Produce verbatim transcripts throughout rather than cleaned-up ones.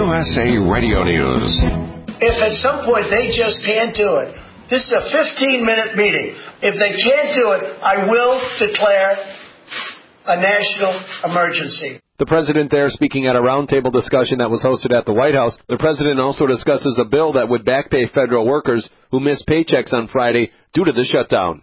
S A Radio News. If at some point they just can't do it, this is a fifteen-minute meeting. If they can't do it, I will declare a national emergency. The president there speaking at a roundtable discussion that was hosted at the White House. The president also discusses a bill that would back pay federal workers who missed paychecks on Friday due to the shutdown.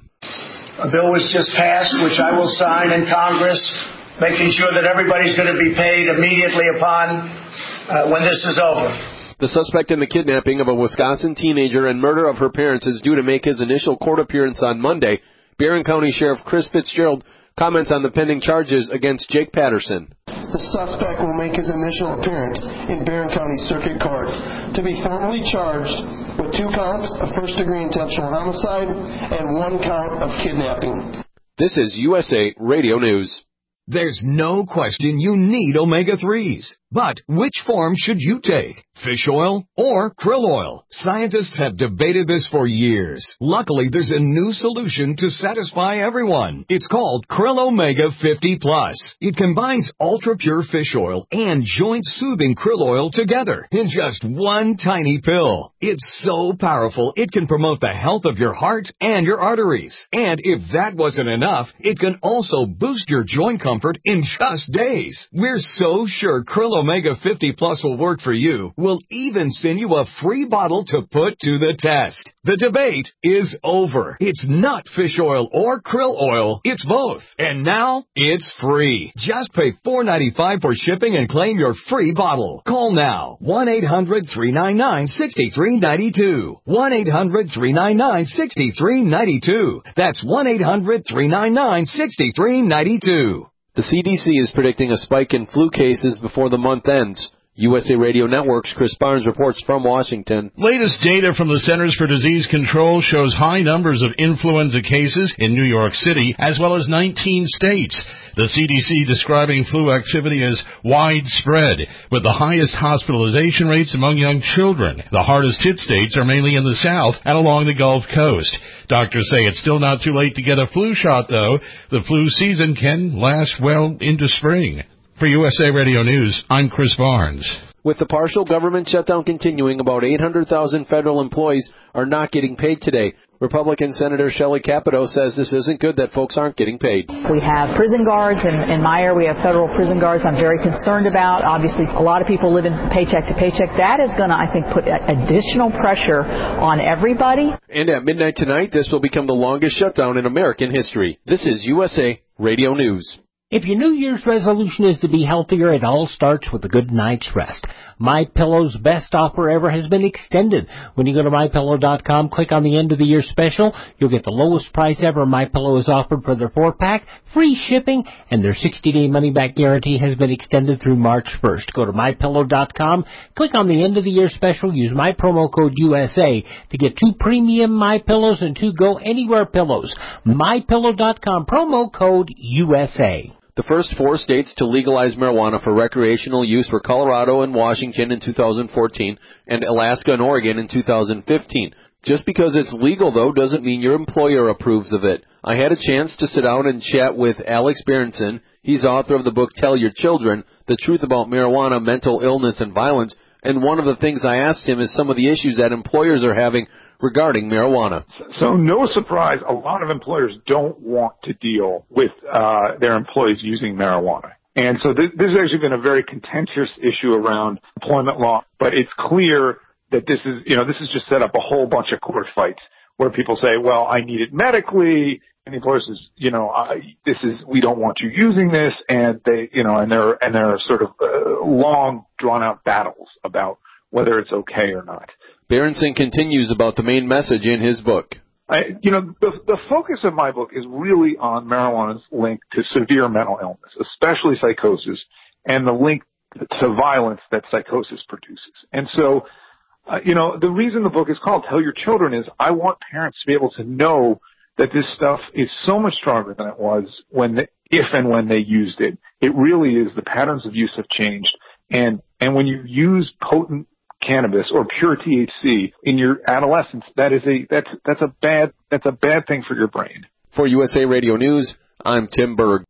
A bill was just passed, which I will sign in Congress, making sure that everybody's going to be paid immediately upon uh, when this is over. The suspect in the kidnapping of a Wisconsin teenager and murder of her parents is due to make his initial court appearance on Monday. Barron County Sheriff Chris Fitzgerald comments on the pending charges against Jake Patterson. The suspect will make his initial appearance in Barron County Circuit Court to be formally charged with two counts of first-degree intentional homicide and one count of kidnapping. This is U S A Radio News. There's no question you need omega threes. But which form should you take? Fish oil or krill oil? Scientists have debated this for years. Luckily, there's a new solution to satisfy everyone. It's called Krill Omega fifty plus. It combines ultra-pure fish oil and joint-soothing krill oil together in just one tiny pill. It's so powerful, it can promote the health of your heart and your arteries. And if that wasn't enough, it can also boost your joint comfort in just days. We're so sure Krill Omega fifty plus will work for you. We'll even send you a free bottle to put to the test. The debate is over. It's not fish oil or krill oil. It's both. And now it's free. Just pay four dollars and ninety-five cents for shipping and claim your free bottle. Call now. one eight hundred three nine nine six three nine two. one eight hundred three nine nine six three nine two. That's one eight hundred three nine nine six three nine two. The C D C is predicting a spike in flu cases before the month ends. U S A Radio Network's Chris Barnes reports from Washington. Latest data from the Centers for Disease Control shows high numbers of influenza cases in New York City, as well as nineteen states. The C D C describing flu activity as widespread, with the highest hospitalization rates among young children. The hardest hit states are mainly in the South and along the Gulf Coast. Doctors say it's still not too late to get a flu shot, though. The flu season can last well into spring. For U S A Radio News, I'm Chris Barnes. With the partial government shutdown continuing, about eight hundred thousand federal employees are not getting paid today. Republican Senator Shelley Capito says this isn't good that folks aren't getting paid. We have prison guards in, in my area. We have federal prison guards I'm very concerned about. Obviously, a lot of people live in paycheck to paycheck. That is going to, I think, put additional pressure on everybody. And at midnight tonight, this will become the longest shutdown in American history. This is U S A Radio News. If your New Year's resolution is to be healthier, it all starts with a good night's rest. MyPillow's best offer ever has been extended. When you go to my pillow dot com, click on the end of the year special, you'll get the lowest price ever MyPillow has offered for their four-pack, free shipping, and their sixty-day money-back guarantee has been extended through March first. Go to my pillow dot com, click on the end of the year special, use my promo code U S A to get two premium MyPillows and two Go Anywhere pillows. my pillow dot com, promo code U S A. The first four states to legalize marijuana for recreational use were Colorado and Washington in two thousand fourteen and Alaska and Oregon in two thousand fifteen. Just because it's legal, though, doesn't mean your employer approves of it. I had a chance to sit down and chat with Alex Berenson. He's author of the book Tell Your Children, The Truth About Marijuana, Mental Illness, and Violence. And one of the things I asked him is some of the issues that employers are having regarding marijuana. So no surprise, a lot of employers don't want to deal with uh, their employees using marijuana. And so this, this has actually been a very contentious issue around employment law, but it's clear that this is, you know, this has just set up a whole bunch of court fights where people say, well, I need it medically, and the employer says, you know, I, this is, we don't want you using this, and they, you know, and there, and there are sort of uh, long, drawn-out battles about whether it's okay or not. Berenson continues about the main message in his book. I, you know, the, the focus of my book is really on marijuana's link to severe mental illness, especially psychosis, and the link to violence that psychosis produces. And so, uh, you know, the reason the book is called Tell Your Children is I want parents to be able to know that this stuff is so much stronger than it was when, the, if and when they used it. It really is. The patterns of use have changed. And, and when you use potent cannabis or pure T H C in your adolescence, that is a, that's, that's a bad, that's a bad thing for your brain. For U S A Radio News, I'm Tim Berg.